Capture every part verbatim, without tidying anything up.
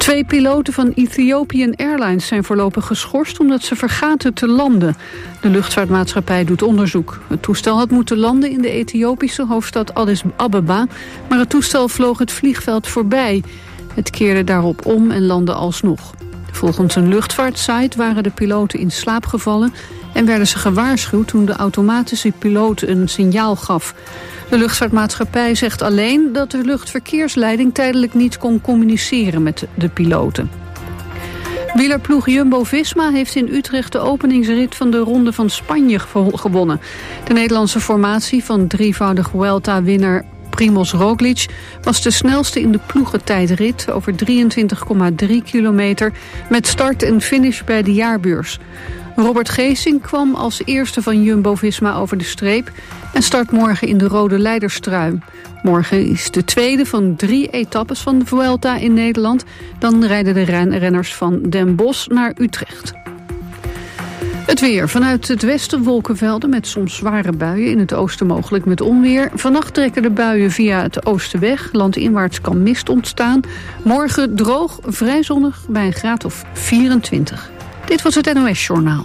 Twee piloten van Ethiopian Airlines zijn voorlopig geschorst omdat ze vergaten te landen. De luchtvaartmaatschappij doet onderzoek. Het toestel had moeten landen in de Ethiopische hoofdstad Addis Ababa, maar het toestel vloog het vliegveld voorbij. Het keerde daarop om en landde alsnog. Volgens een luchtvaartsite waren de piloten in slaap gevallen en werden ze gewaarschuwd toen de automatische piloot een signaal gaf. De luchtvaartmaatschappij zegt alleen dat de luchtverkeersleiding tijdelijk niet kon communiceren met de piloten. Wielerploeg Jumbo-Visma heeft in Utrecht de openingsrit van de Ronde van Spanje gewonnen. De Nederlandse formatie van drievoudig Vuelta-winnaar Primož Roglič was de snelste in de ploegentijdrit over drieëntwintig komma drie kilometer met start en finish bij de jaarbeurs. Robert Geesink kwam als eerste van Jumbo-Visma over de streep en start morgen in de rode leiderstrui. Morgen is de tweede van drie etappes van de Vuelta in Nederland. Dan rijden de renners van Den Bosch naar Utrecht. Het weer. Vanuit het westen wolkenvelden met soms zware buien. In het oosten mogelijk met onweer. Vannacht trekken de buien via het oosten weg. Landinwaarts kan mist ontstaan. Morgen droog, vrij zonnig bij een graad of vierentwintig. Dit was het N O S-journaal.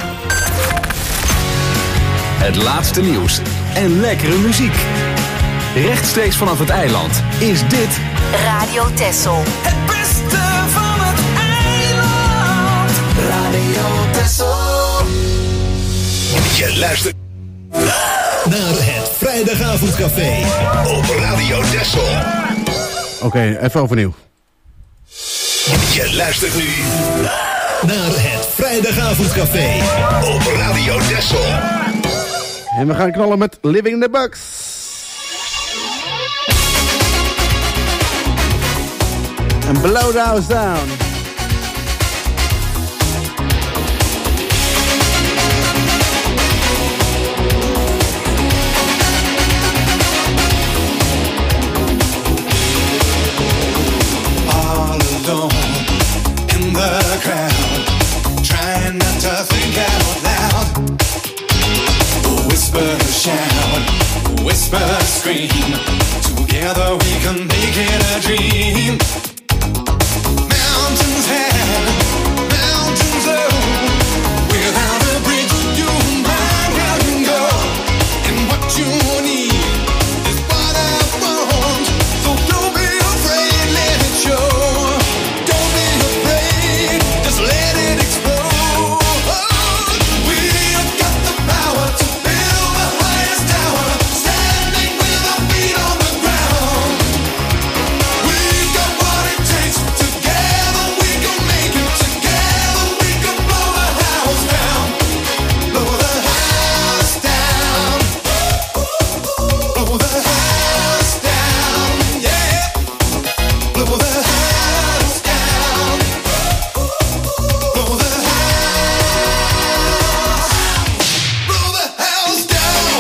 Het laatste nieuws en lekkere muziek. Rechtstreeks vanaf het eiland is dit Radio Texel. Het beste van het eiland. Radio Texel. Je luistert naar het Vrijdagavondcafé op Radio Texel. Oké, okay, even overnieuw. Je luistert nu naar het Vrijdagavondcafé op Radio Texel. En we gaan knallen met Living the Bucks. En Blow the House Down. All alone in the crowd, trying not to think out loud. Whisper, shout, whisper, scream. Together we can make it a dream. Mountains high, mountains low. Without a bridge, you mind how you go. And what you need is what I want. So don't be afraid, let it show. Don't be afraid, just let it explode. We've got the power to build the highest tower, standing with our feet on the ground. We've got what it takes. Together we can make it. Together we can blow the house down. Blow the house down. Blow the house down. Yeah. Blow the house down. Blow the house. Blow the house down.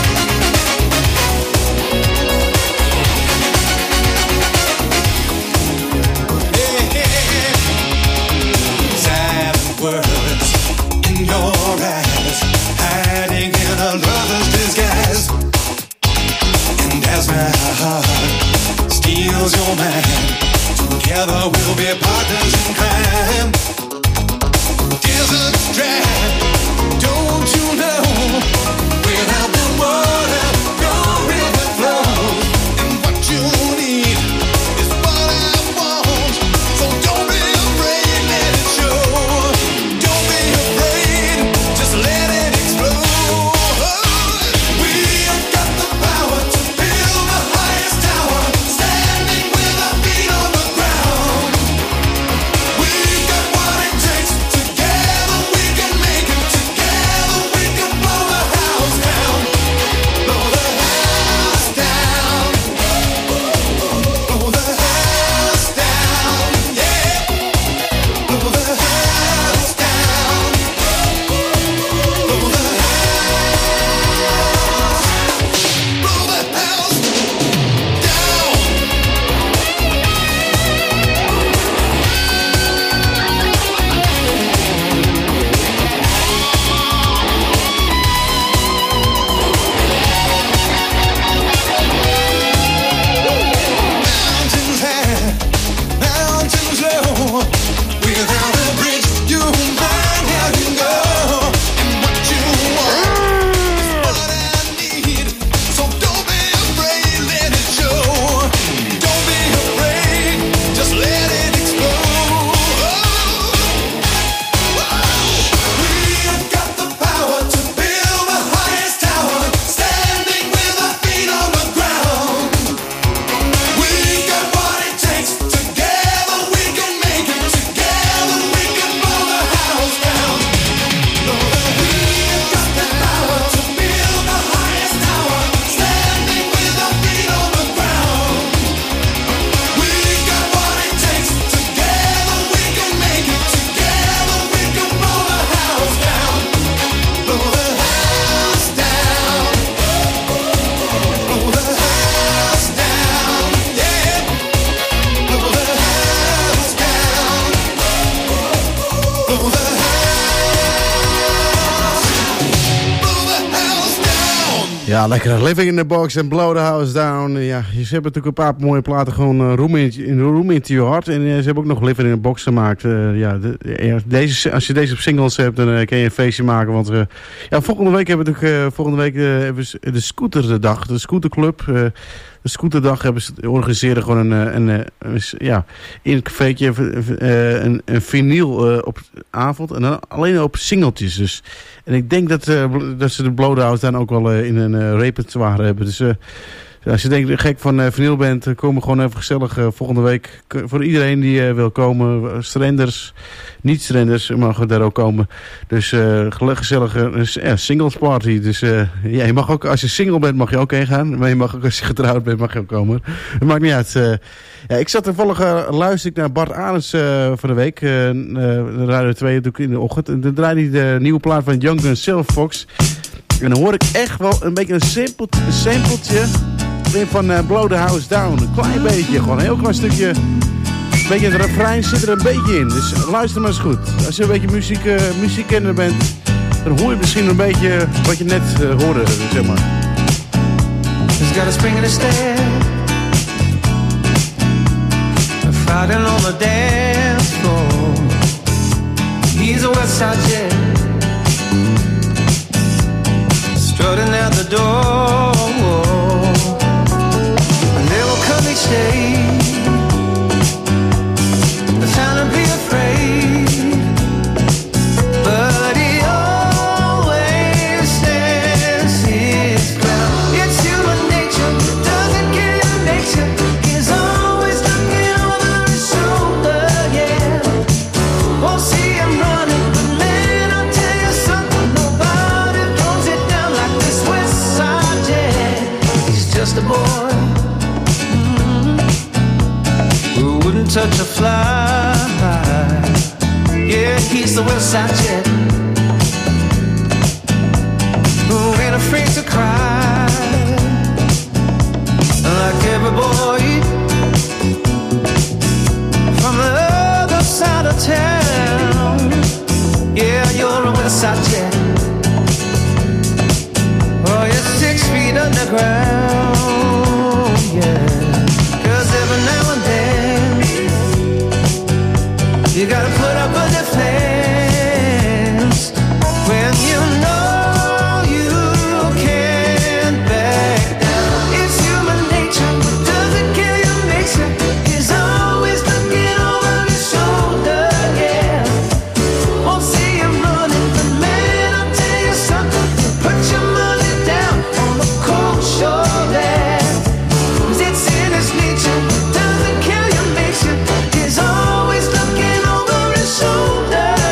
Silent words in your eyes, hiding in a lover's disguise. And as my heart steals your mind, together we'll be partners in crime. Desert's dry, don't you know? Without the water, no river flows. And what you need is what I want. So don't be afraid, let it show. Don't be afraid, just let it explode. We've got the power to build the highest tower, standing with our feet on the ground. We've got what it takes. Together we can make it. Ja, lekker. Living in the Box en Blow the House Down. Ja, ze hebben natuurlijk een paar mooie platen gewoon uh, Room, in, in, Room Into Your Heart. En uh, ze hebben ook nog Living in the Box gemaakt. Uh, ja, de, deze, als je deze op singles hebt, dan uh, kan je een feestje maken. Want uh, ja, volgende week hebben we natuurlijk uh, volgende week uh, hebben we de scooterdag, de scooterclub. Uh, de scooterdag hebben ze organiseren gewoon een, een, een, een ja, in een cafeetje uh, een, een vinyl uh, op avond. En dan alleen op singeltjes. Dus. En ik denk dat, uh, dat ze de Blow the House dan ook wel uh, in een uh, repertoire hebben. Dus uh, als je denkt gek van uh, vinyl bent, uh, komen gewoon even gezellig uh, volgende week. K- voor iedereen die uh, wil komen. Stranders, niet-stranders mogen daar ook komen. Dus uh, gezellige uh, ja, singles party. Dus uh, ja, je mag ook, als je single bent mag je ook heen gaan. Maar je mag ook als je getrouwd bent mag je ook komen. Het maakt niet uit. Uh, ja, ik zat toevallig, uh, luister ik naar Bart Arends uh, van de week. Uh, uh, Radio twee natuurlijk in de ochtend. En dan draaide hij de nieuwe plaat van Young Gun Silver Fox. En dan hoor ik echt wel een beetje een sampletje, een sampletje van uh, Blow the House Down. Een klein beetje, gewoon een heel klein stukje. Een beetje het refrein zit er een beetje in. Dus luister maar eens goed. Als je een beetje muziek, uh, muziekkenner bent, dan hoor je misschien een beetje wat je net uh, hoorde, zeg maar. He's got a spring in his step, fighting on the dance floor. He's a West Side Jet, strutting out the door. And they will come each day, trying to be afraid, but he always stands his ground. It's human nature, doesn't care who makes you. He's always looking over his shoulder, yeah. Won't see him running, but man, I'll tell you something, nobody throws it down like this West Side Jet. He's just a boy who wouldn't touch a fly. Yeah, he's the West Side Jet, who ain't afraid to cry like every boy from the other side of town. Yeah, you're a West Side Jet. Oh, you're six feet underground. Yeah, 'cause every now and then you gotta put up a defense when you know you can't back down. It's human nature, doesn't care who makes you. He's always looking over his shoulder, yeah. Won't see him running, but man, I'll tell you something. Put your money down on the cold shoulder. 'Cause it's in his nature, doesn't care who makes you. He's always looking over his shoulder.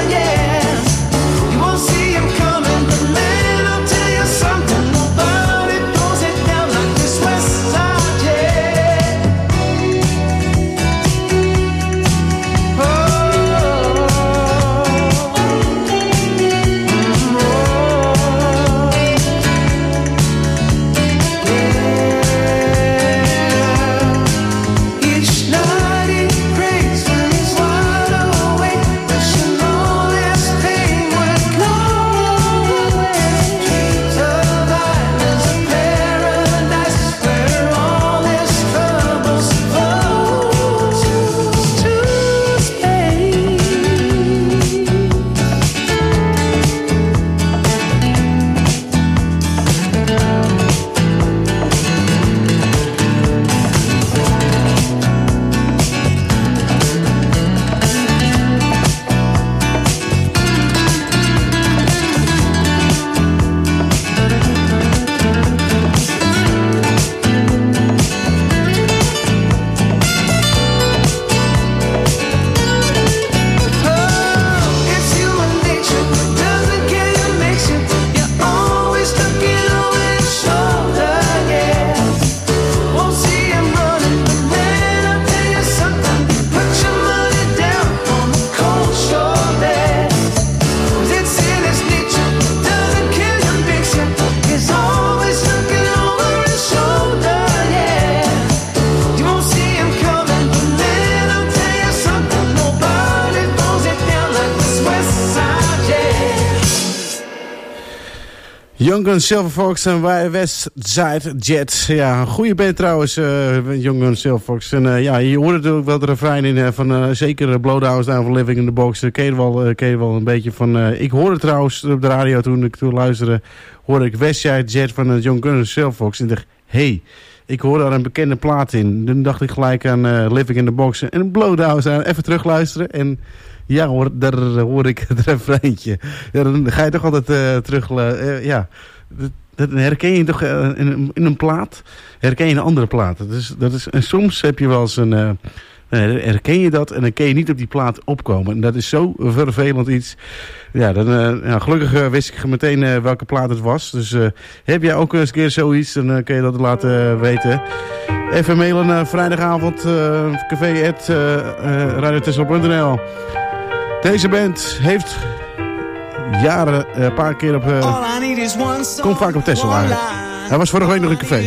Young Guns, Silver Fox en West Side Jet. Ja, een goede band trouwens, uh, Young Guns, Silver Fox. En uh, ja, je hoort natuurlijk wel de refrein in uh, van uh, zeker Blow the House Down van Living in the Box. Uh, ken je wel, uh, ken je wel een beetje van... Uh, ik hoorde trouwens op de radio toen ik toen luisterde, hoorde ik West Side Jet van uh, Young Guns, Silver Fox. En ik dacht, hey, ik hoorde daar een bekende plaat in. Toen dacht ik gelijk aan uh, Living in the Box en Blow the House Down. Even terug luisteren en... Ja hoor, daar hoor ik het refreintje. Ja, dan ga je toch altijd uh, terug... Uh, ja, dat, dat herken je toch uh, in, in een plaat. Herken je een andere plaat. Dat is, dat is, en soms heb je wel eens een... Uh, herken je dat en dan kun je niet op die plaat opkomen. En dat is zo vervelend iets. Ja, dan, uh, ja, gelukkig uh, wist ik meteen uh, welke plaat het was. Dus uh, heb jij ook eens een keer zoiets, dan uh, kun je dat laten uh, weten. Even mailen naar vrijdagavond uh, café at radio tessel punt n l. Deze band heeft jaren een uh, paar keer op... Uh, komt vaak op Texel eigenlijk. Hij was vorige week nog in café.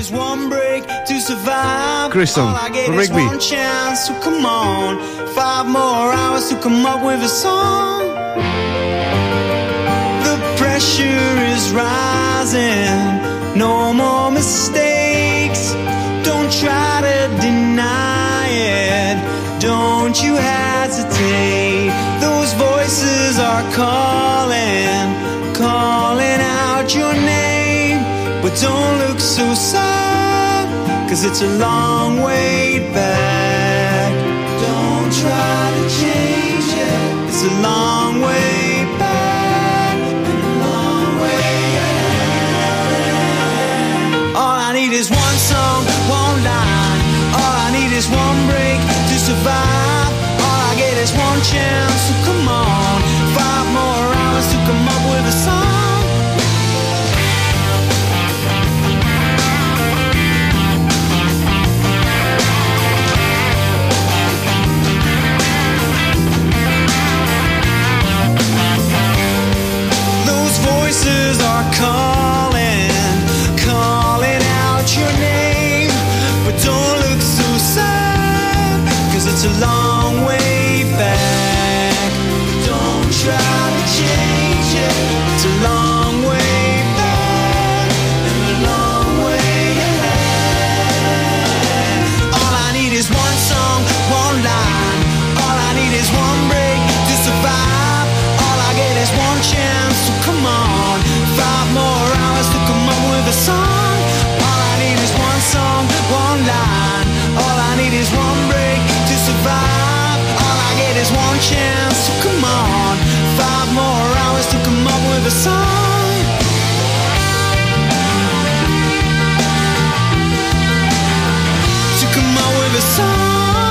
Kristen van Rigby. Five more hours to come up with a song. The pressure is rising. No more mistakes. Don't try to deny it. Don't you hesitate. Those voices are calling, calling out your name. But don't look so sad, 'cause it's a long way back. Don't try to change it. It's a long way back and a long way ahead. All I need is one song, one line. All I need is one break to survive. All I get is one chance, so come on. Five more hours to come up with a song. Voices are calling, calling out your name. But don't look so sad, 'cause it's a long way back. Don't try to change it. It's a long way back and a long way ahead. All I need is one song, one line. All I need is one break to survive. All I get is one chance, so come on. Five more hours to come up with a song. All I need is one song, one line. All I need is one break to survive. All I get is one chance, so come on. Five more hours to come up with a song. To come up with a song.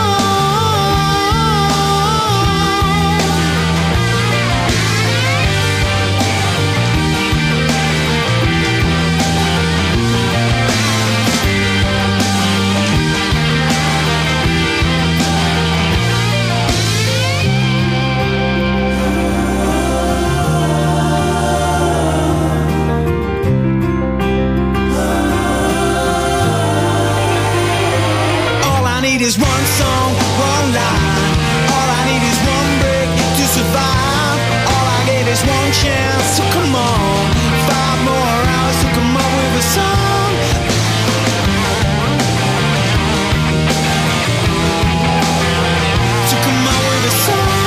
Is one song, one line. All I need is one break to survive. All I get is one chance, so come on. Five more hours to come up with a song. To come up with a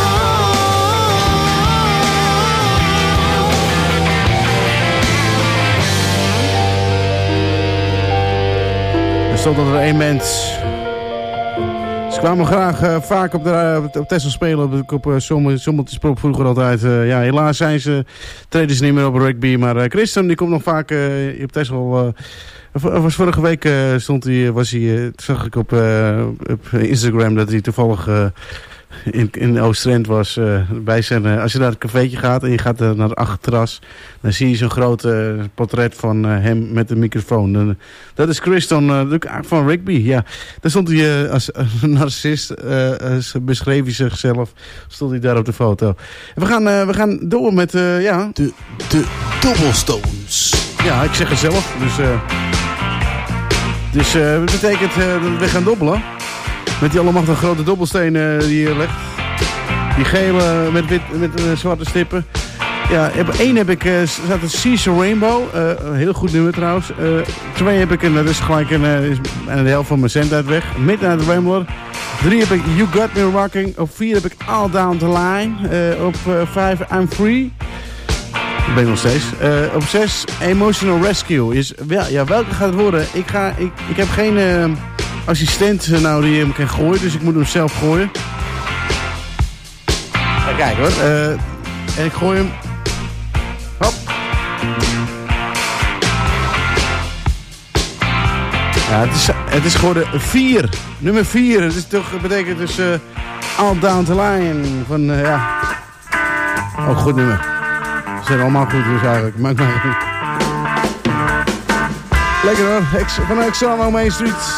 song. Er stond er één mens. Ze kwamen graag uh, vaak op, de, op, op Texel spelen, op, op uh, Sommeltjesprop vroeger altijd. Uh, ja, helaas zijn ze, treden ze niet meer op rugby. Maar uh, Christen die komt nog vaak uh, op Texel. Uh, was vorige week uh, stond hij, was hij, uh, zag ik op, uh, op Instagram dat hij toevallig uh, in, in Oost-Drenthe was. Uh, bij zijn, uh, als je naar het cafeetje gaat en je gaat uh, naar het achterterras, dan zie je zo'n groot uh, portret van uh, hem met een microfoon. Uh, dat is Christon uh, van Rigby. Ja, daar stond hij uh, als uh, narcist, uh, als beschreef hij zichzelf, stond hij daar op de foto. En we gaan, uh, we gaan door met uh, ja, de, de Dobbelstones. Ja, ik zeg het zelf. Dus, uh, dus uh, dat betekent uh, dat we gaan dobbelen. Met die allemachtige grote dobbelsteen uh, die hier legt. Die gele met, wit, met uh, zwarte stippen. Ja, op één heb ik, uh, staat het Caesar Rainbow. Uh, een heel goed nummer trouwens. Uh, twee heb ik, en dat is gelijk een, uh, is een de helft van mijn zendtijd weg. Midnight Rambler. Drie heb ik You Got Me Rocking. Op vier heb ik All Down the Line. Uh, op uh, vijf I'm Free. Ik ben nog steeds. Uh, op zes Emotional Rescue. Is, wel, ja, welke gaat het worden? Ik, ga, ik, ik heb geen uh, assistent uh, nou, die hem kan gooien. Dus ik moet hem zelf gooien. Ga kijken hoor. Uh, en ik gooi hem. Hop. Ja, het is, het is geworden vier. Nummer vier. Het is toch, betekent dus uh, All Down the Line. Van, uh, ja. Oh, goed nummer. Ze zijn allemaal goed dus eigenlijk. Maakt mij goed. Lekker hoor. Ex, van Exano Main Street.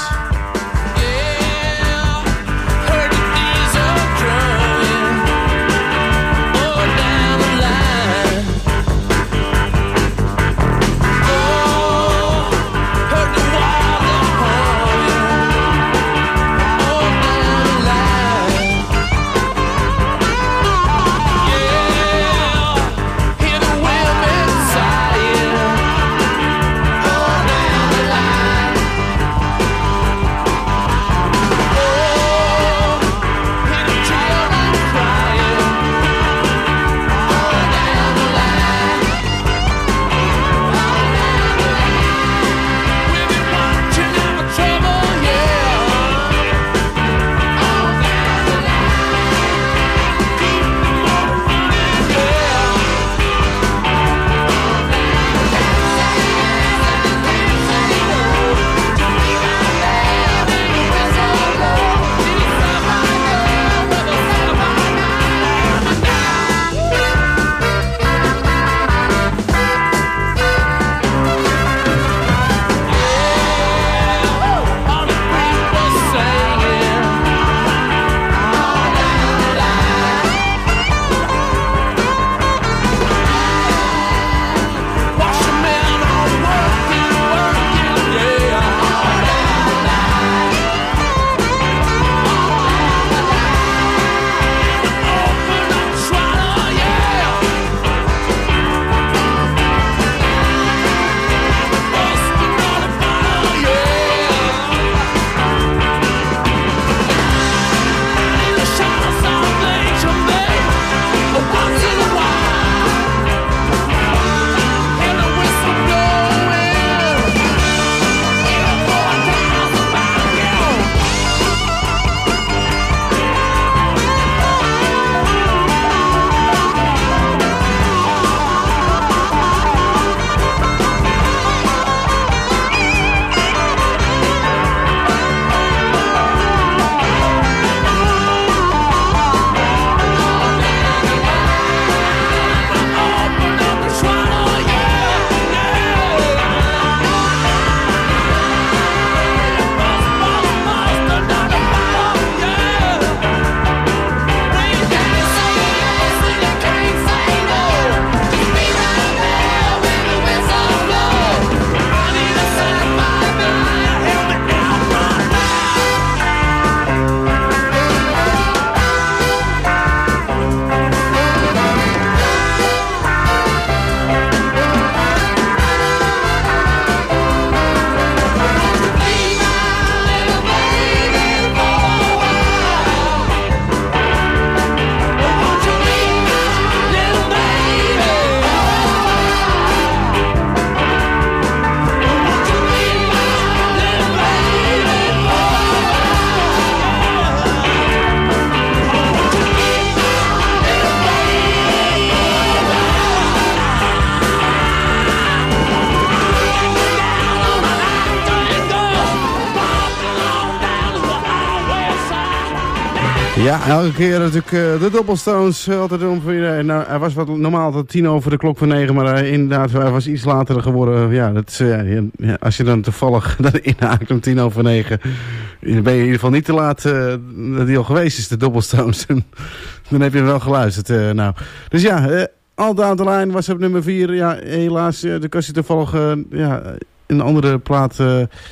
Ja, elke keer natuurlijk uh, de Doppelstones. Uh, altijd ongeveer, uh, nou, hij was wat normaal tot tien over de klok van negen, maar uh, inderdaad, hij was iets later geworden. Ja, dat, uh, ja, als je dan toevallig dan inhaakt om tien over negen, ben je in ieder geval niet te laat uh, dat hij al geweest is, de Doppelstones. Dan heb je hem wel geluisterd. Uh, nou. Dus ja, uh, All Down the Line was op nummer vier. Ja, helaas, uh, de kast je toevallig uh, ja, een andere plaat... Uh,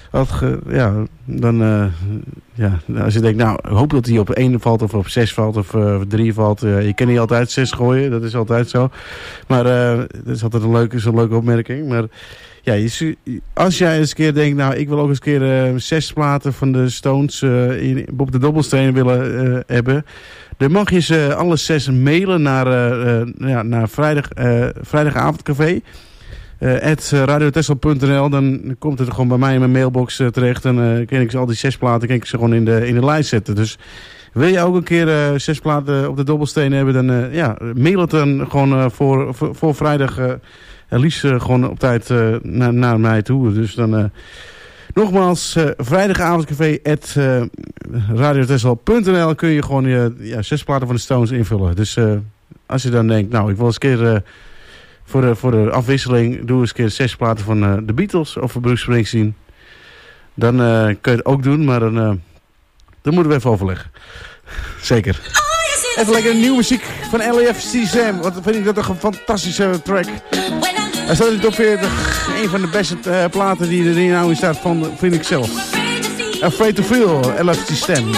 Had ge, ja, dan, uh, ja, als je denkt, nou, ik hoop dat hij op één valt of op zes valt of uh, drie valt. Uh, je kan niet altijd zes gooien, dat is altijd zo. Maar uh, dat is altijd een leuke, is een leuke opmerking. Maar ja, je, als jij eens een keer denkt, nou, ik wil ook eens een keer uh, zes platen van de Stones uh, in, op de dobbelsteen willen uh, hebben. Dan mag je ze alle zes mailen naar, uh, uh, ja, naar vrijdag, uh, vrijdagavondcafé. Uh, at radiotessel punt n l. Dan komt het gewoon bij mij in mijn mailbox uh, terecht. En uh, kan ik ze al die zes platen kan ik ze gewoon in de, in de lijst zetten. Dus wil je ook een keer uh, zes platen op de dobbelsteen hebben, dan uh, ja, mail het dan gewoon uh, voor, voor, voor vrijdag uh, liefst uh, gewoon op tijd uh, naar, naar mij toe. Dus dan uh, nogmaals, uh, vrijdagavondcafé at uh, radiotessel punt n l kun je gewoon uh, ja, zes platen van de Stones invullen. Dus uh, als je dan denkt, nou, ik wil eens een keer uh, voor, de, voor de afwisseling, doe eens een keer zes platen van uh, de Beatles of van Bruce Springsteen. Dan uh, kun je het ook doen, maar dan, uh, dan moeten we even overleggen. Zeker. Even lekker nieuwe muziek van L A F C Sam. Want vind ik dat toch een fantastische track. Hij staat in de top veertig. Een van de beste uh, platen die er nou in staat van, vind ik zelf. Afraid to Feel, L A F C Sam.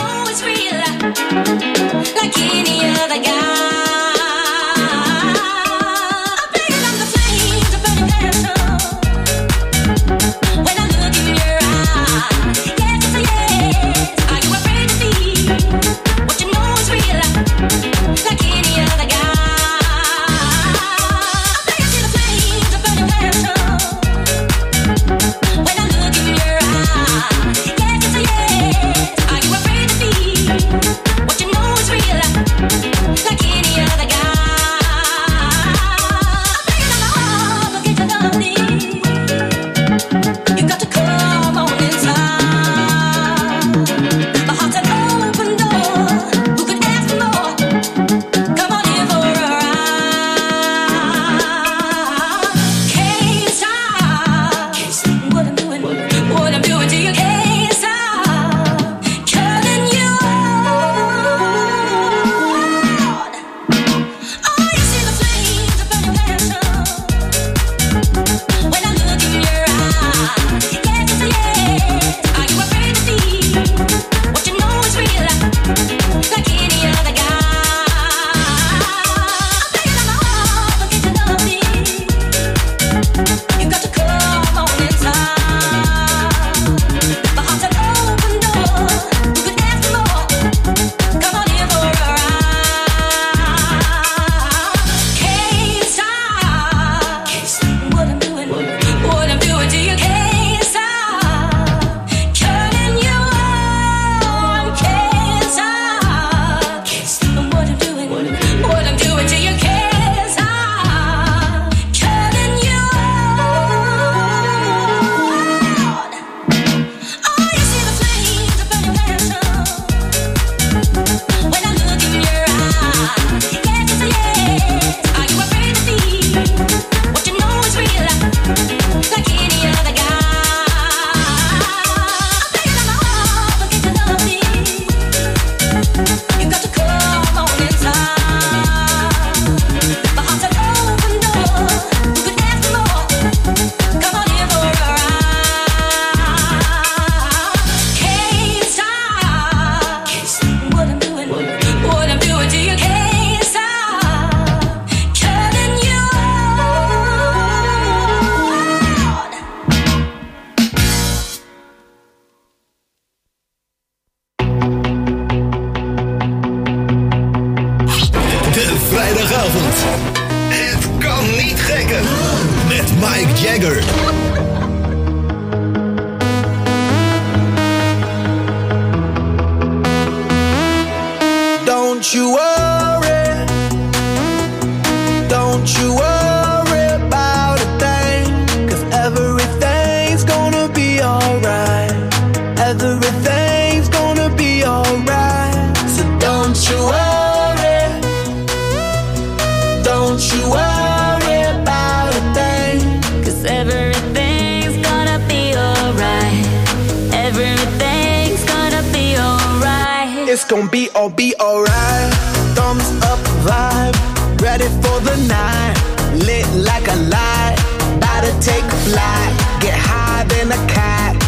It's gonna be all be alright. Thumbs up vibe, ready for the night. Lit like a light, about to take flight. Get high than a cat,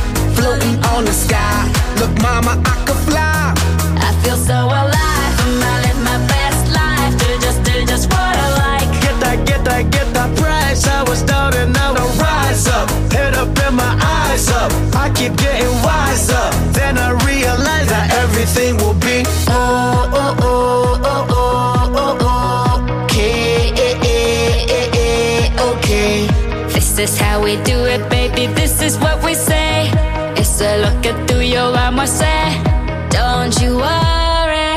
floating on the sky. Look, mama, I could fly. I feel so alive, and I live my best life. Do just, do just what I like. Get that, get that, get that price. I was down and now I rise up. Head up and my eyes up. I keep getting wiser. Then I realize that everything will be oh, oh, oh, oh, oh, oh, oh. Okay, okay. This is how we do it, baby. This is what we say. It's a look at through your arm, I say. Don't you worry.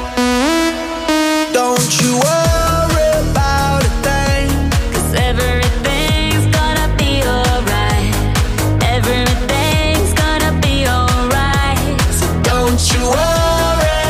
Don't you worry about a thing. 'Cause everything's gonna be alright. Everything's gonna be alright. So don't you worry.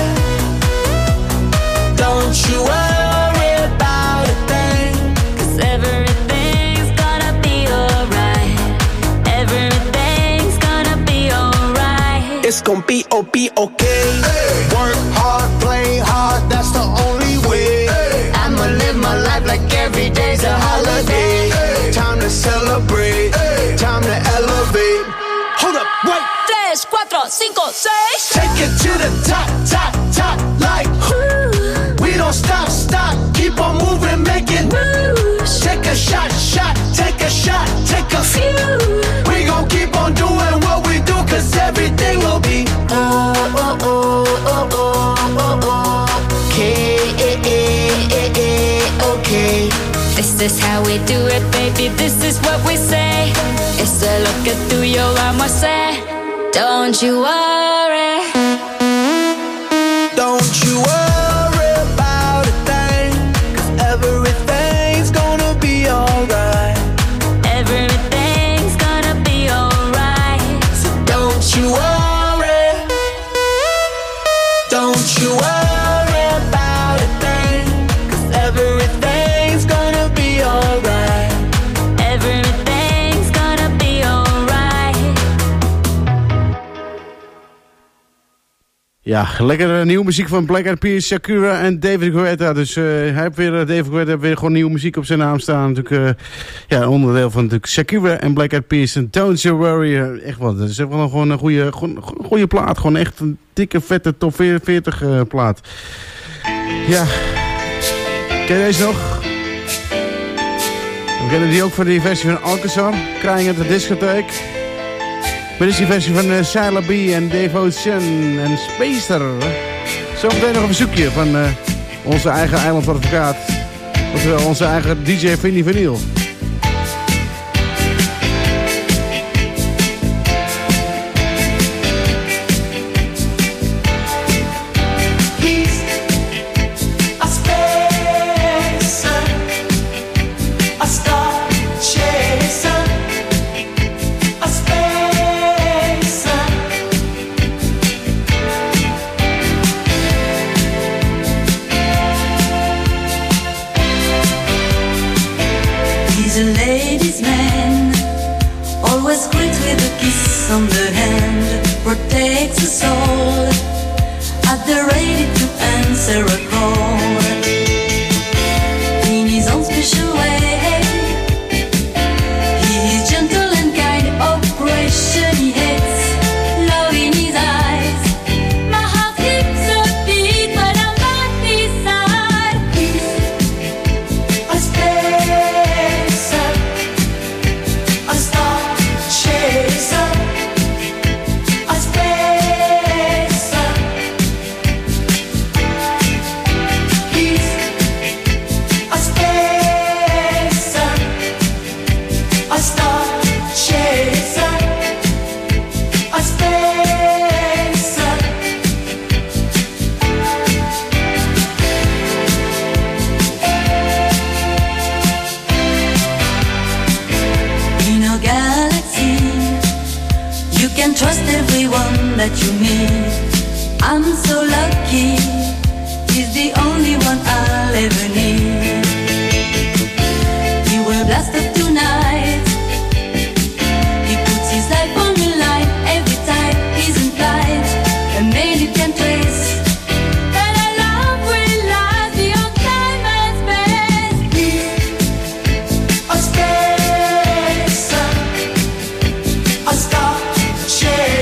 Don't you worry about a thing. 'Cause everything's gonna be alright. Everything's gonna be alright. It's gonna be, oh, be okay. Hey. Work hard, play hard, that's the only way. Hey. I'ma live my life like every day's a holiday. Hey. Time to celebrate, hey. Time to elevate. Hold up, wait. Tres, cuatro, cinco, seis. Take it to the top, top, top, like ooh. We don't stop, stop, keep on moving, making moves. Take a shot, shot, take a shot, take a few. We gon' keep on doing what we do, 'cause everything will be oh, oh, oh, oh, oh, oh, oh. Okay, okay. This is how we do it, baby. This is what we say. It's a look at through your arm, I say. Don't you worry. Don't you worry about a thing, 'cause everything's gonna be alright. Everything's gonna be alright. So don't you worry. Don't you worry about a thing, 'cause everything's gonna be alright. Everything's gonna be alright. Ja, lekkere nieuwe muziek van Black Eyed Peas, Shakira en David Guetta. Dus uh, hij heeft weer, uh, David Guetta heeft weer gewoon nieuwe muziek op zijn naam staan. Natuurlijk, uh, ja, onderdeel van natuurlijk Shakira en Black Eyed Peas. En Don't You Worry, uh, echt wat. Dat is wel gewoon een goede, goede plaat. Gewoon echt een dikke, vette top veertig uh, plaat. Ja, ken je deze nog? We kennen die ook van die versie van Alcazar, Crying at the Discotheek. Maar dit is die versie van uh, Sylla B en Dave Ocean en Spacer. Zometeen nog een bezoekje van uh, onze eigen eilandadvocaat. Oftewel onze eigen D J Vinnie Vinyl. On the hand, protects the soul at the ready to answer a call. In his own special way, he is gentle and kind. Operation he hates, love in his eyes. My heart skips a beat when I'm by his side. He's a spacer, a star chaser. Trust everyone that you meet. I'm so lucky. He's the only one I'll ever need. He will blast up tonight. He puts his life on the line every time he's in flight. And then you can trace that our love will last beyond time and space. He's a spacer, a star.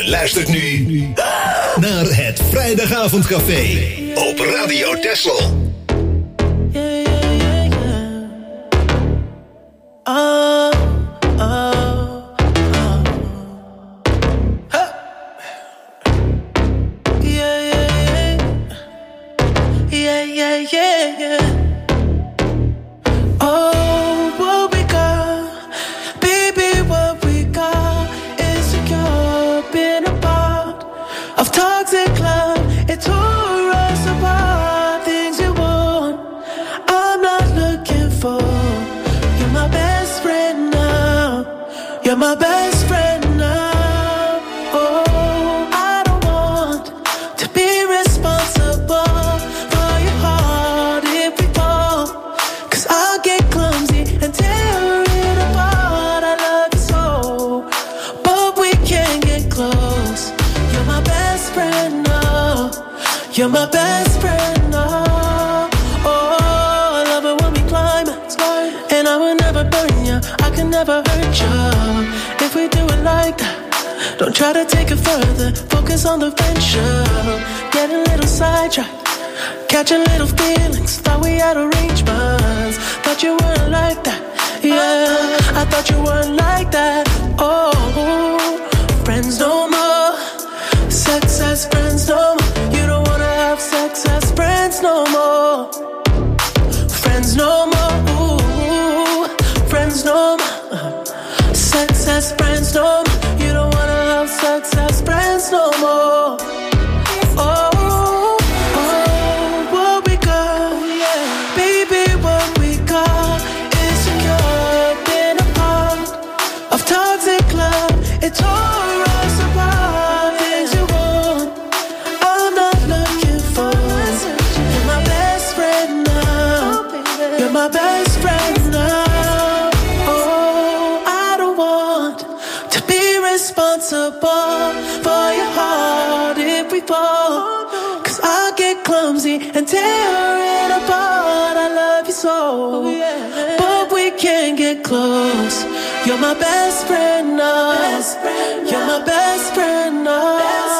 luistert nu naar het Vrijdagavondcafé op Radio Texel. Yeah, yeah, yeah, yeah. Oh, oh, oh. Huh. Yeah, yeah, yeah. Yeah, yeah, yeah, yeah. Oh, what we got, baby, what we got is secure. Been a part of toxic love. It tore us apart. Things you want, I'm not looking for. You're my best friend now. You're my best friend now. Oh, I don't want to be responsible for your heart if we fall. Cause I'll get clumsy and tear it apart. I love you so, but we can't get close. You're my best friend now. You're my best friend now. Oh, I love it when we climax, and I will never burn you. I can never hurt you if we do it like that. Don't try to take it further. Focus on the friendship. Get a little sidetracked. Catching little feelings. Thought we had arrangements. Thought you weren't like that. Yeah, I thought you weren't like that. Oh, friends no more. Sex as friends no more. You don't wanna have sex as friends no more. Friends no more. Ooh, friends no more. Sex as friends no more. You don't wanna have sex as friends no more. Oh, oh, what we got, baby, what we got is secure. Been a part of toxic love. It tore us apart. Things you want, I'm not looking for. You're my best friend now. You're my best friend now. Oh, I don't want to be responsible for your heart if we fall. Cause I'll get clumsy and tear it apart. I love you so, but we can't get close. You're my best friend now. You're my best friend now.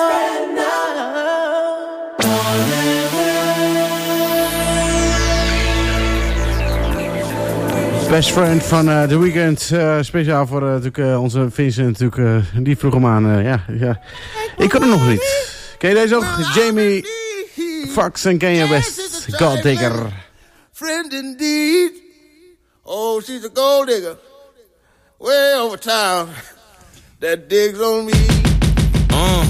Best Friend van uh, The Weeknd. Uh, speciaal voor uh, natuurlijk, uh, onze Vincent. Natuurlijk, uh, die vroeg hem aan. Uh, ja, ja. Ik kan het nog niet. Ken je deze ook? Jamie Foxx en Kanye West. Gold Digger. Friend indeed. Oh, she's a gold digger. Way over town. That digs on me. Uh.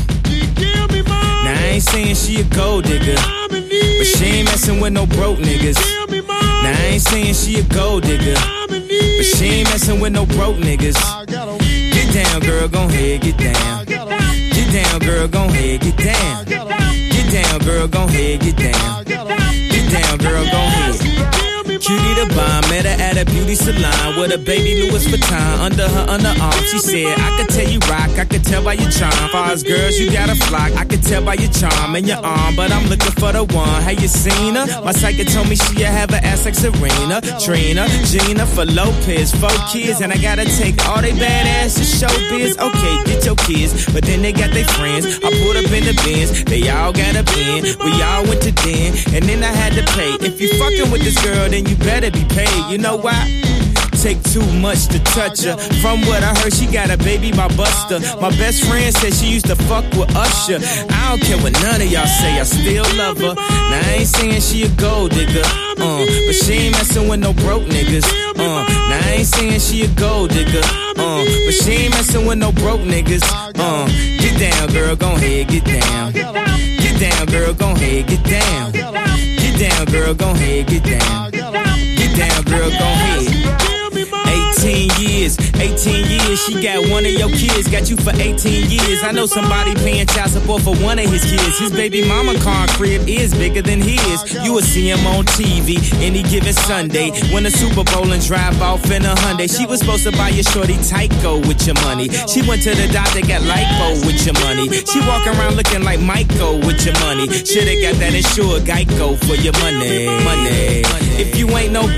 Now I ain't saying she a gold digger, but she ain't messing with no broke niggas. Now I ain't saying she a gold digger, but she ain't messing with no broke niggas. Get down, girl, gon' ahead, get down. Get down, girl, gon' ahead, get down. Get down, girl, gon' ahead, get down. Get down, girl, gon' ahead. Cutie the bomb, met her at a beauty salon with a baby Louis Vuitton under her underarm. She said, I could tell you rock, I could tell by your charm. Far as girls, you got a flock, I could tell by your charm and your arm. But I'm looking for the one, have you seen her? My psychic told me she have an ass like Serena, Trina, Gina, for Lopez, four kids. And I gotta take all they badass to showbiz. Okay, get your kids, but then they got their friends. I pulled up in the Benz, they all got a bin. We all went to den, and then I had to pay. If you fucking with this girl, then you better be paid. You know why? Take too much to touch her. From what I heard, she got a baby by Buster. My best friend said she used to fuck with Usher. I don't care what none of y'all say, I still love her. Now I ain't saying she a gold digger, uh, but she ain't messing with no broke niggas. Uh, now I ain't saying she a gold digger, uh, but she ain't messing with no broke niggas. Uh, get down, girl, gon' ahead, get down. Get down, girl, gon' ahead, get down. Get down, girl, gon' ahead, get down. Get down, girl, gon' ahead. eighteen years, eighteen years, she got one of your kids, got you for eighteen years. I know somebody paying child support for one of his kids. His baby mama car crib is bigger than his. You will see him on T V any given Sunday. Win a Super Bowl and drive off in a Hyundai. She was supposed to buy your shorty Tyco with your money. She went to the doctor, got lipo with your money. She walk around looking like Michael with your money. Shoulda got that insured Geico for your money, money. If you ain't no punk,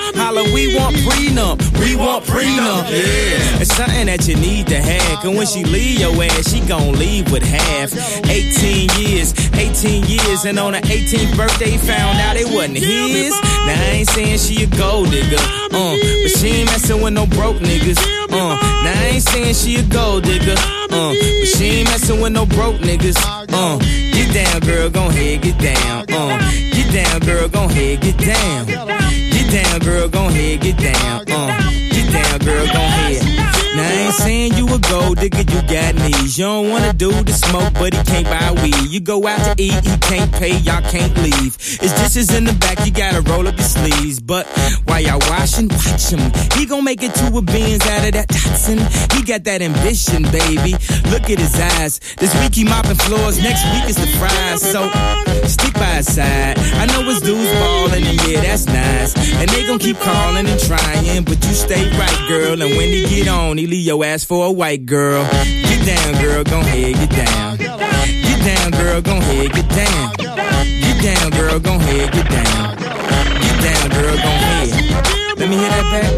Holla, we want prenup, we want prenup, yeah. It's something that you need to have, cause when she leave your ass, she gon' leave with half. eighteen years, eighteen years, and on her eighteenth birthday, found out it wasn't his. Now I ain't saying she a gold digger, uh, but she ain't messin' with no broke niggas, uh. Now I ain't saying she a gold digger, uh, but she ain't messin' with no broke niggas, uh. Get down, girl, gon' head, get down, uh. Get down, girl, gon' head, get down. Get down, girl, gon' head, get down, uh. Get down, girl, gon' head. Now I ain't saying you a gold digger, you got knees. You don't wanna do the smoke, but he can't buy weed. You go out to eat, he can't pay, y'all can't leave. His dishes in the back, you gotta roll up your sleeves. But while y'all washing, watch him. He gon' make it to a beans out of that Datsun. He got that ambition, baby. Look at his eyes. This week he mopping floors, next week is the fries. So stick by his side. I know his dudes ballin', and yeah, that's nice. And they gon' keep calling and trying, but you stay right, girl. And when he get on, he leave your ass for a white girl. Get down, girl, gon' head, get down. Get down, girl, gon' head, get down. Get down, girl, gon' head, get down. Get down, girl, gon' head. Let me hear that back.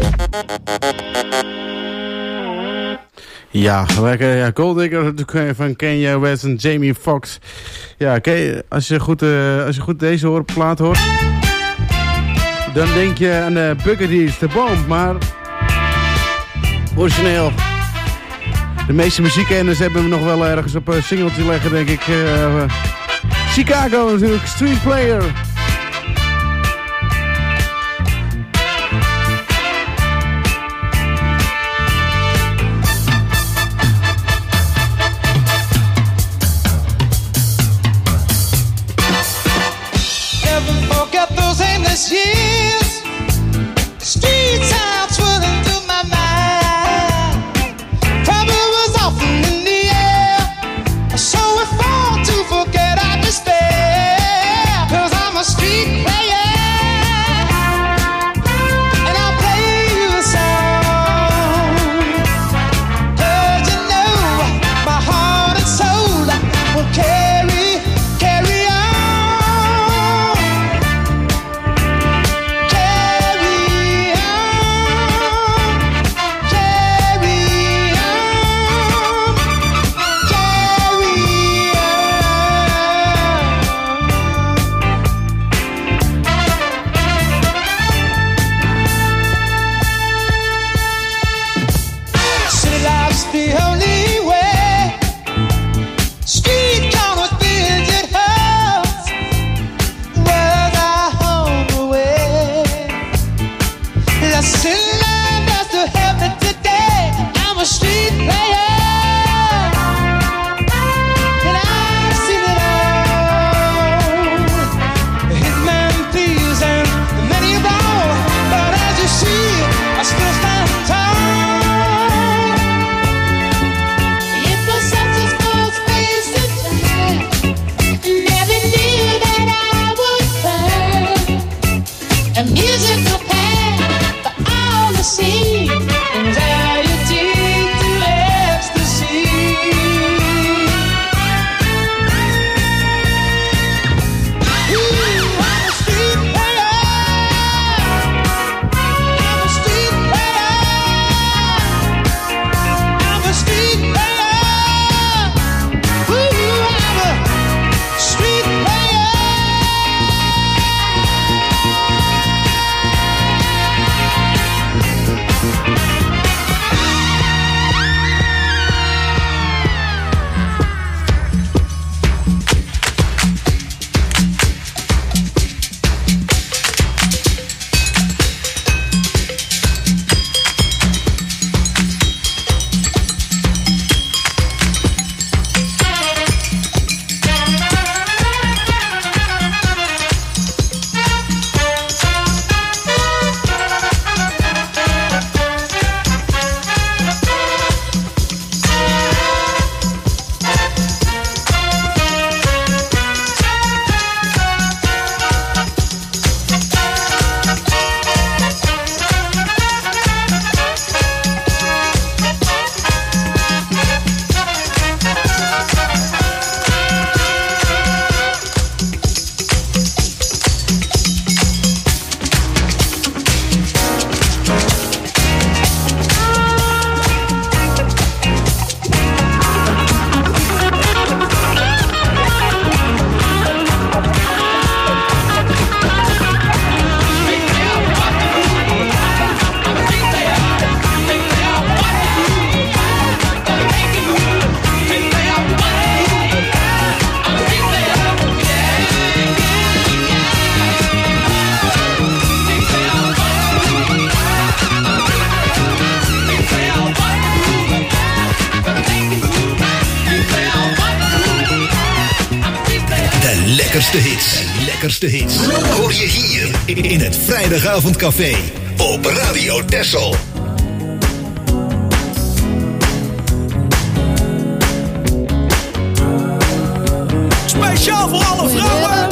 Ja, lekker. Ja, Gold Digger van Kanye West en Jamie Foxx. Ja, oké, als je goed, uh, als je goed deze hoor, plaat hoort, dan denk je aan de Buccaneers, de Bomb, maar origineel. De meeste muziekkenners hebben we nog wel ergens op een singeltje leggen, denk ik. Uh, Chicago natuurlijk, Street Player. Years, street sounds swirling through my mind. Trouble was often in the air, so we fought to forget our despair. 'Cause I'm a street player, and I'll play you a song. 'Cause you know my heart and soul will carry, carry on. lekkerste hits. De lekkerste hits. Hoor je hier in het Vrijdagavondcafé op Radio Texel. Speciaal voor alle vrouwen.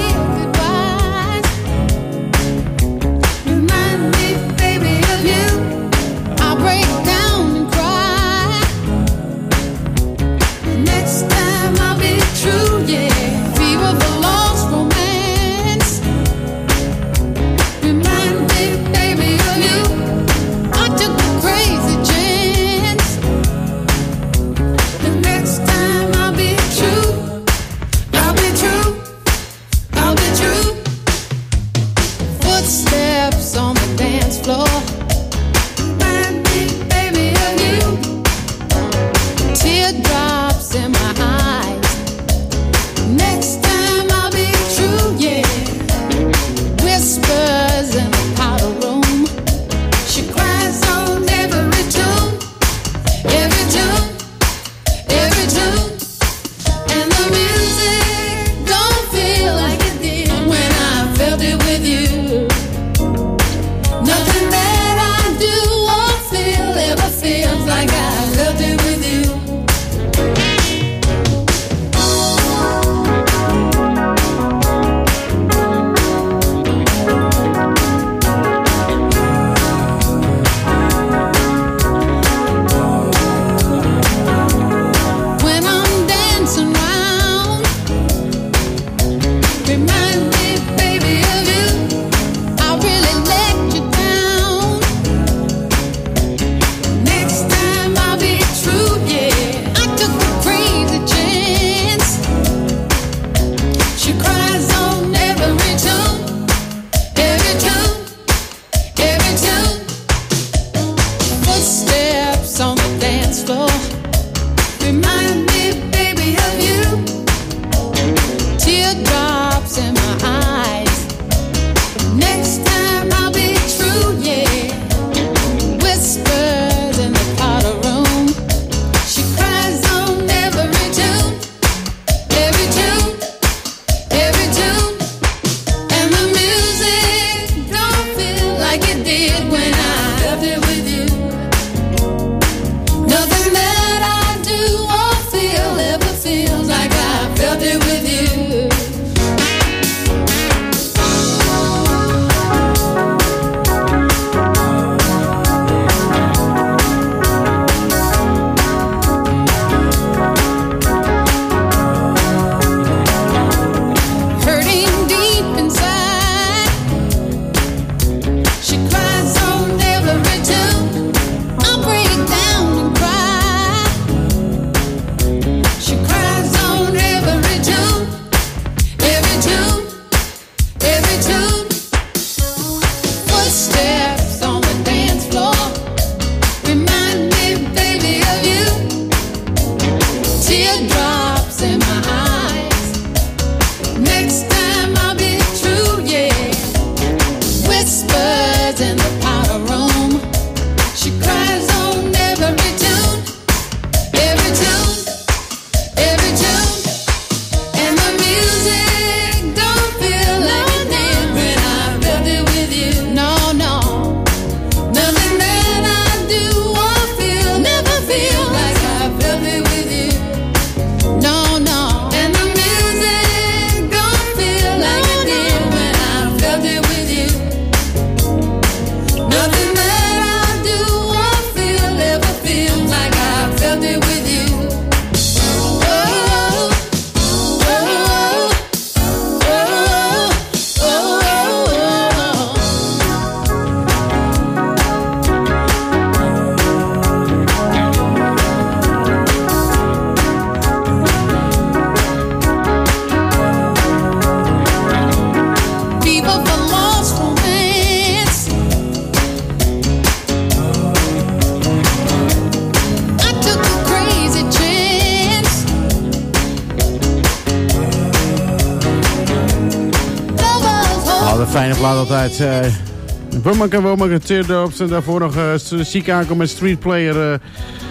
Fijne plaat altijd. Uh, Womack en Womack en Teardrops. En daarvoor nog uh, Chicago met Street Player. Uh,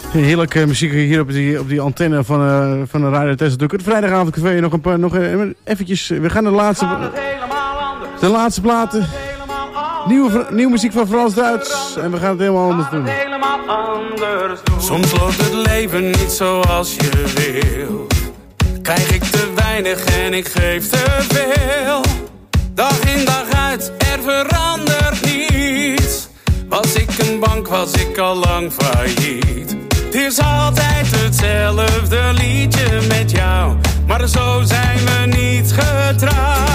Heerlijke muziek hier op die, op die antenne van, uh, van de Radio Tesla. Het vrijdagavondcafé nog een paar, nog uh, eventjes. We gaan de laatste, de laatste platen. Nieuwe, nieuwe muziek van Frans Duits. En we gaan het helemaal anders doen. Soms loopt het leven niet zoals je wil. Krijg ik te weinig en ik geef te veel. Dag in dag uit, er verandert niets. Was ik een bank, was ik al lang failliet. Het is altijd hetzelfde liedje met jou, maar zo zijn we niet getrouwd.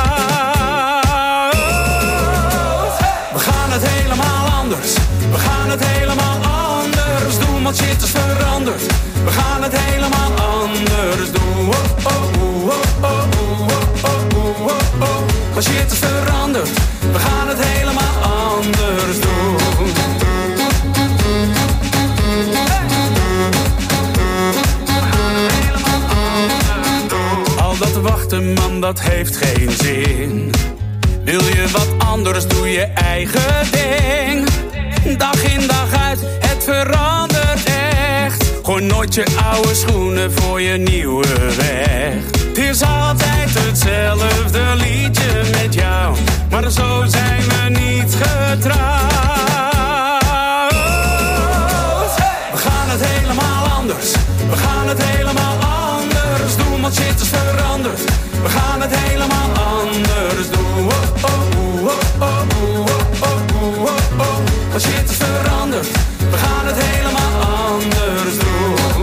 We gaan het helemaal anders, we gaan het helemaal anders doen, want shit is veranderd. We gaan het helemaal anders doen, oh, oh, oh, oh, oh, oh, oh, oh, oh. Maar shit is veranderd, we gaan het helemaal anders doen. Al dat wachten, man, dat heeft geen zin. Wil je wat anders, doe je eigen ding. Dag in dag uit, het verandert echt. Gooi nooit je oude schoenen voor je nieuwe weg. Het is altijd hetzelfde liedje met jou, maar zo zijn we niet getrouwd. We gaan het helemaal anders, we gaan het helemaal anders doen, want shit is veranderd. We gaan het helemaal anders doen, oh, oh, oh, oh, oh, oh, oh, oh, oh. Want shit is veranderd, we gaan het helemaal anders doen.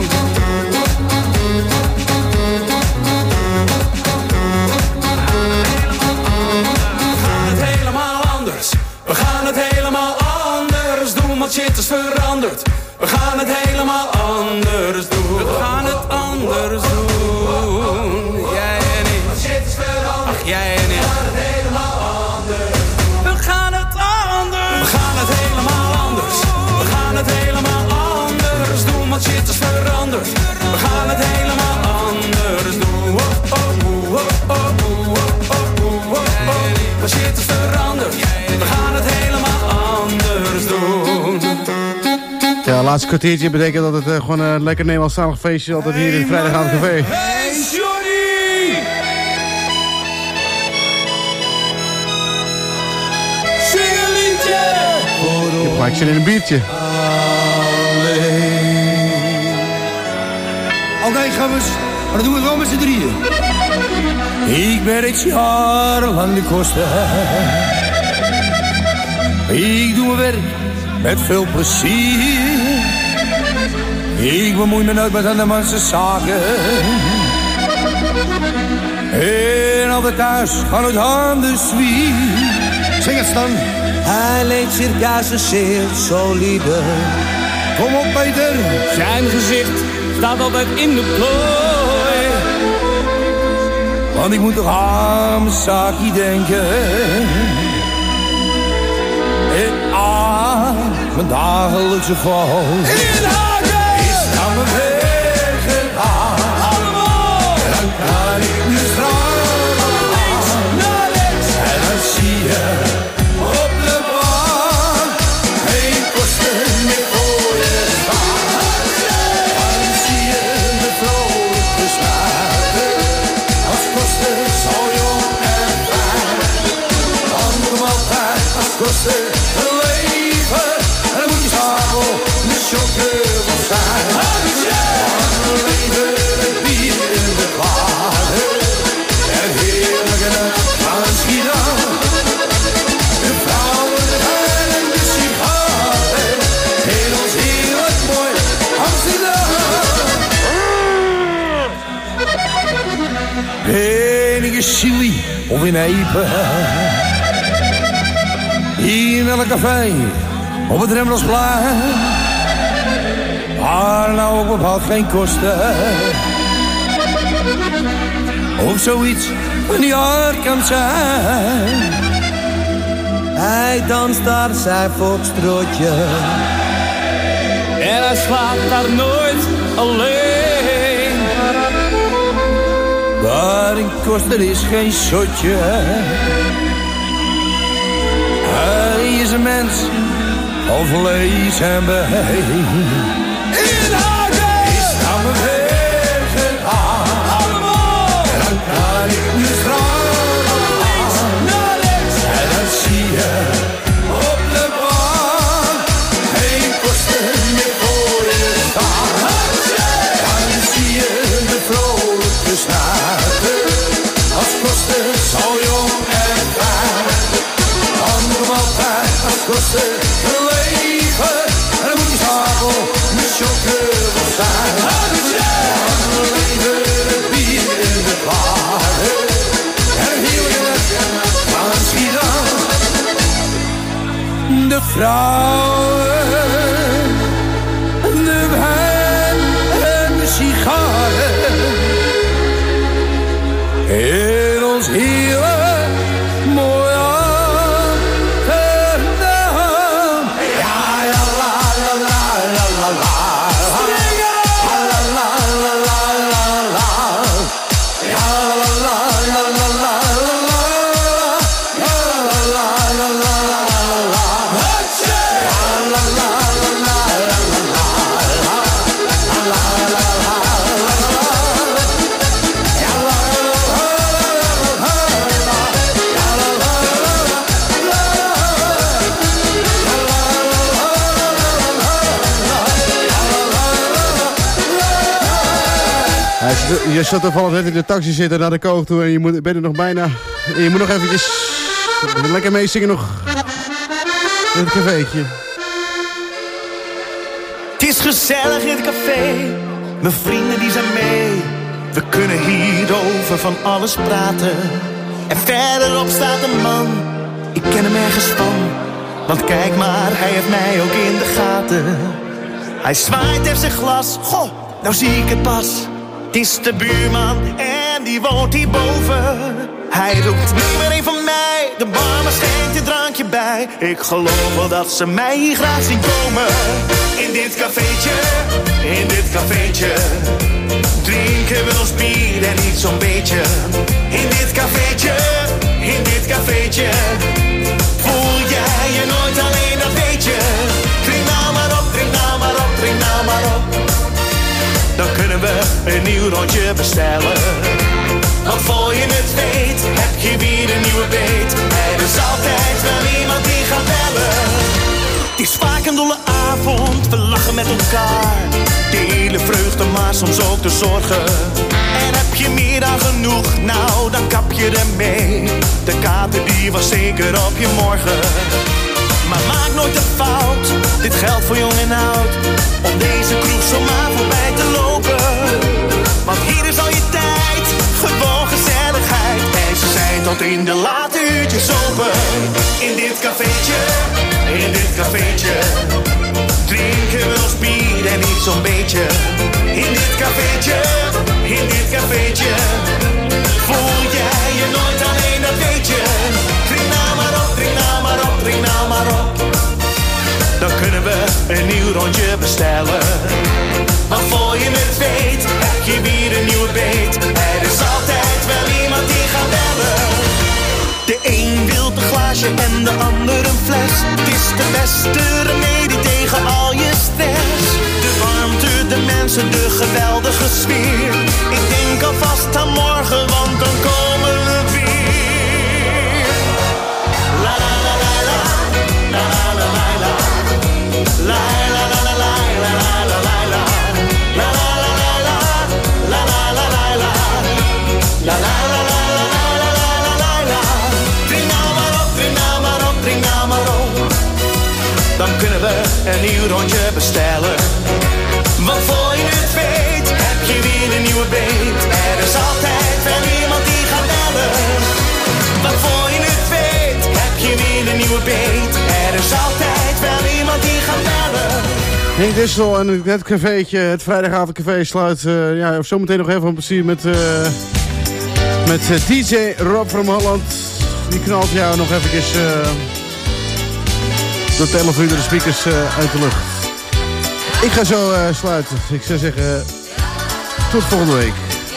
We gaan het helemaal anders doen, want shit is veranderd. We gaan het helemaal anders doen. We gaan het anders doen. Jij en ik. Ach, jij en ik. We gaan het anders. We gaan het helemaal anders. We gaan het helemaal anders doen, want shit is veranderd. We gaan het helemaal anders doen. Oh, oh, oh, oh, oh, oh, oh, oh, oh. Maar shit is veranderd. We gaan het helemaal anders doen. Ja, laatste kwartiertje betekent dat het uh, gewoon een lekker Nederlandstalig feestje altijd hier in het vrijdagavondcafé. Hey Johnny! Zing een liedje! Ik heb gelijk zin in een biertje. Oké, okay, gammers, maar dan doen we het wel met z'n drieën. Ik ben reeds jarenlang de kosten. Ik doe mijn werk met veel plezier. Ik bemoei me nooit met andermans zaken. En altijd thuis gaan het handen zwier. Zing het dan. Hij leek circa's zeer solide. Kom op Peter. Zijn gezicht staat altijd in de plooi. Want ik moet toch aan mijn zaakje denken. En aan mijn dagelijkse val. In Hagen! Is aan mijn weg gedaan. Allemaal! En dan kan ik nu straks links naar links. En dan zie je op de baan geen kosten meer voor je staan. Dan zie je me vrolijk besluiten. Als kosten zo jong en fijn. Want om altijd als kosten een leven. En dan moet je stapel de chauffeur zijn. Want een leven met bier in de vader. En heerlijke van Schiedam. De vrouwen, de wijn en de sigaren. Heel ons heerlijk mooi Amsterdam. Enige chili of in Epen. In elk café op het Rembrandtsplein. Maar nou ook bepaald geen kosten. Of zoiets een jaar kan zijn. Hij danst daar zijn foxtrotje. En hij slaapt daar nooit alleen. Maar in kosten is geen zotje. Hij is een mens van vlees en been. In Hagen! snuiten. Als kosten zo jong en fijn. Andere altijd als kosten een leven. En dan moet je stapel met chocolade zijn. Andere leven het bier in de paarden. En heerlijk van Schiedam. De vrouwen, de wijn en de sigaren. In ons hele mooie Amsterdam. Ja, ja, la, la, la, la, la, la. La, la, la, la, la, la, la. Ja, la, la, la, la, la, la. Ja, la, la, la, la, la, la. Ja, la, la, la, la, la, la. La, la, la, la, la. Ja, la, Ja, je, je zat toevallig net in de taxi zitten naar de koog toe en je moet, bent er nog bijna. En je moet nog eventjes lekker meezingen nog in het cafeetje. Het is gezellig in het café, mijn vrienden die zijn mee. We kunnen hierover van alles praten. En verderop staat een man, ik ken hem ergens van. Want kijk maar, hij heeft mij ook in de gaten. Hij zwaait heeft zijn glas, goh, nou zie ik het pas. Het is de buurman en die woont hierboven. Hij roept, neem maar een van mij, de barman schenkt een drankje bij. Ik geloof wel dat ze mij hier graag zien komen. In dit cafeetje, in dit cafeetje, drinken we ons bier en niet zo'n beetje. In dit cafeetje, in dit cafeetje, voel jij je nooit alleen, dat weet je. Drink nou maar op, drink nou maar op, drink nou maar op. Dan kunnen we een nieuw rondje bestellen. Want voor je het weet, heb je weer een nieuwe beet. Er is altijd wel iemand die gaat bellen. Het is vaak een dolle avond, we lachen met elkaar. Delen vreugde, maar soms ook de zorgen. En heb je meer dan genoeg, nou dan kap je ermee. De kater die was zeker op je morgen. Maar maak nooit de fout, dit geldt voor jong en oud. Om deze kroeg zomaar voorbij te lopen. Want hier is al je tijd, gewoon gezelligheid. En ze zijn tot in de late uurtjes open. In dit cafeetje, in dit cafeetje, drinken we ons bier en niet zo'n beetje. In dit cafeetje, in dit cafeetje, voel jij je nooit alleen, dat weet je. Drink nou maar op, drink nou maar op, drink nou maar op. Dan kunnen we een nieuw rondje bestellen. Want voor je het weet, heb je weer een nieuwe beet. Er is altijd wel iemand die gaat bellen. De een wil een glaasje en de ander een fles. Het is de beste remedie tegen al je stress. De warmte, de mensen, de geweldige sfeer. Ik denk alvast aan morgen, want dan komen we weer. La la la la la, la la la la. La la la la la, la la la la. La la la la la, la la la la. La la la la la, la la la la. Drink nou maar op, drink nou maar op, drink nou maar op. Dan kunnen we een nieuw rondje bestellen. Want voor je het weet, heb je weer een nieuwe beet. Er is altijd wel iemand die gaat bellen. Want voor je het weet, heb je weer een nieuwe beet. Er is altijd wel iemand die gaat bellen. Henk Dissel en het cafeetje, het vrijdagavondcafé sluit uh, ja, zometeen nog even een plezier met, uh, met uh, D J Rob from Holland. Die knalt jou nog eventjes uh, door elf uur de speakers uh, uit de lucht. Ik ga zo uh, sluiten. Ik zou zeggen, uh, tot volgende week.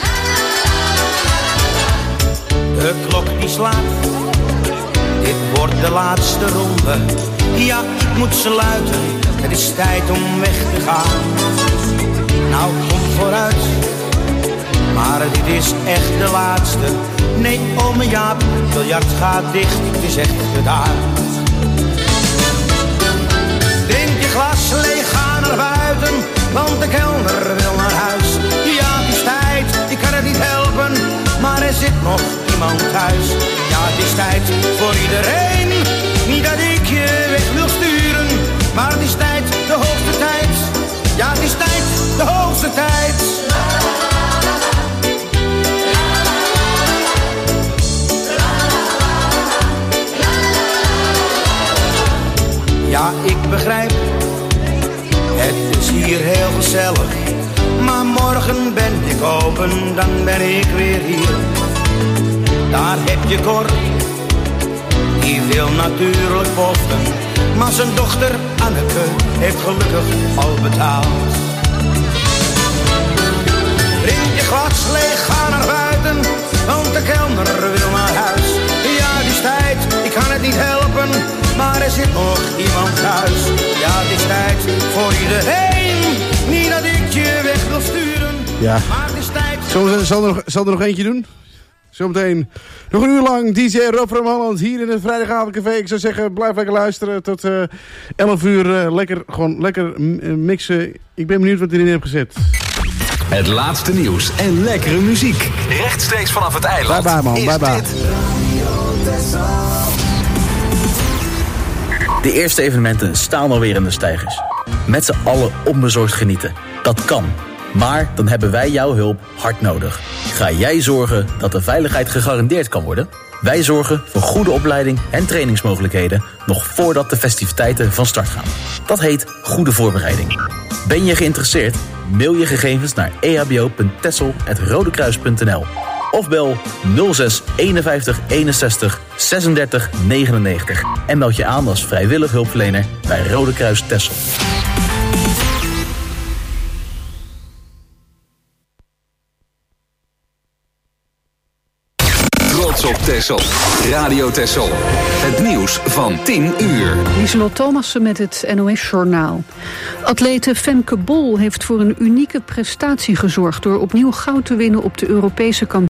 De klok die slaat, dit wordt de laatste ronde. Ja, ik moet ze luiden, het is tijd om weg te gaan. Nou, kom vooruit, maar dit is echt de laatste. Nee, ome Jaap, het biljart gaat dicht, het is echt gedaan. Drink je glas leeg, ga naar buiten, want de kelner wil naar huis. Ja, het is tijd, ik kan het niet helpen. er zit nog iemand thuis. Ja, het is tijd voor iedereen. Niet dat ik je weg wil sturen, maar het is tijd, de hoogste tijd. Ja, het is tijd, de hoogste tijd. Ja, ik begrijp, het is hier heel gezellig. Maar morgen ben ik open, dan ben ik weer hier. Daar heb je Cor, die wil natuurlijk posten. Maar zijn dochter Anneke heeft gelukkig al betaald. Drink je glas leeg, ga naar buiten, want de kelner wil naar huis. Ja, het is tijd, ik kan het niet helpen, maar er zit nog iemand thuis. Ja, het is tijd voor iedereen, niet dat ik je weg wil sturen. Ja. Maar het is tijd. Zal, zal, er nog, zal er nog eentje doen? Zometeen nog een uur lang D J Rob from Holland hier in het Vrijdagavondcafé. Ik zou zeggen, blijf lekker luisteren tot uh, elf uur. Uh, lekker, gewoon lekker mixen. Ik ben benieuwd wat erin hebt gezet. Het laatste nieuws en lekkere muziek. Rechtstreeks vanaf het eiland. Bye bye man, bye bye. De eerste evenementen staan alweer in de steigers. Met z'n allen onbezorgd genieten. Dat kan. Maar dan hebben wij jouw hulp hard nodig. Ga jij zorgen dat de veiligheid gegarandeerd kan worden? Wij zorgen voor goede opleiding en trainingsmogelijkheden nog voordat de festiviteiten van start gaan. Dat heet goede voorbereiding. Ben je geïnteresseerd? Mail je gegevens naar e h b o punt tessel apenstaartje rodekruis punt n l of bel nul zes eenenvijftig eenenzestig zesendertig negenennegentig en meld je aan als vrijwillig hulpverlener bij Rode Kruis Texel. Trots op Texel. Radio Texel. Het nieuws van tien uur. Lieselot Thomassen met het N O S-journaal. Atlete Femke Bol heeft voor een unieke prestatie gezorgd door opnieuw goud te winnen op de Europese kampioenschap.